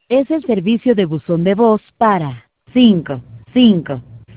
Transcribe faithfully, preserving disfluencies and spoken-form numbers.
Es el servicio de buzón de voz para cinco cinco